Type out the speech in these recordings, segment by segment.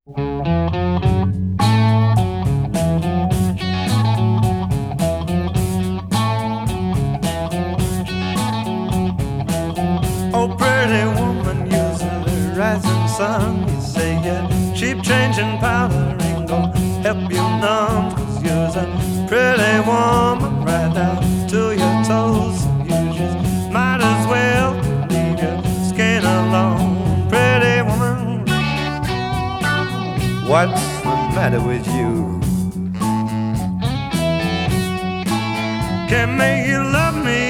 Oh, pretty woman, using the rising sun. You say yeah, cheap changing powder ain't gonna help you none. 'Cause you're a pretty woman right down to your toes. You just might as well leave your skin alone. Pretty woman, what's the matter with you? Can't make you love me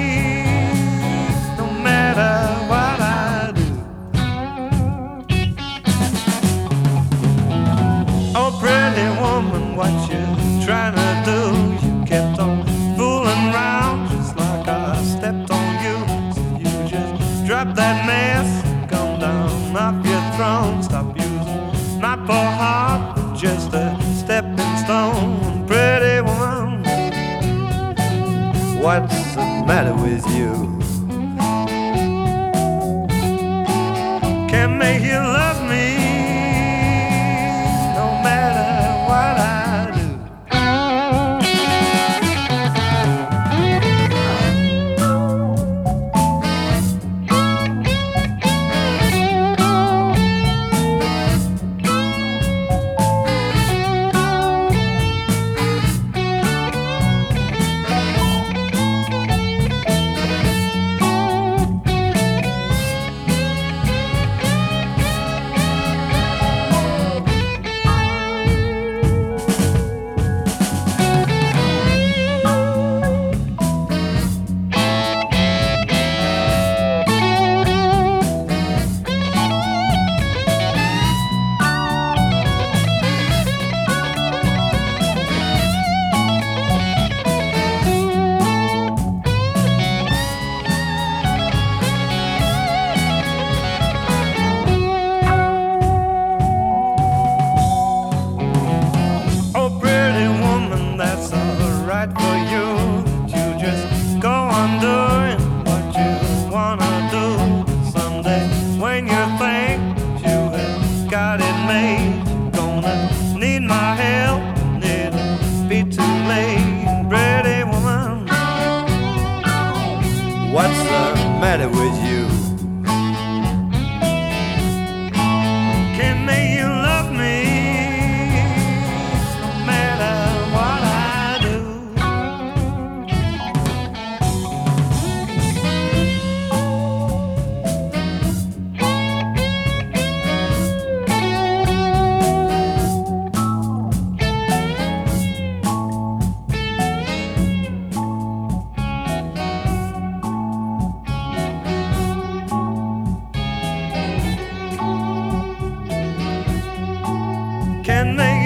no matter what I do. Oh, pretty woman, what you trying to do? You kept on fooling around just like I stepped on you. So you just drop that mess, come down off your throne. Stop using my poor heart for just a stepping stone. Pretty woman, what's the matter with you? Can't make you love me no matter what I do. For you, you just go on doing what you wanna do. Someday, when you think you have got it made, you're gonna need my help, and it'll be too late. Pretty woman, what's the matter with you? Can't make you love me no matter what I do. Can they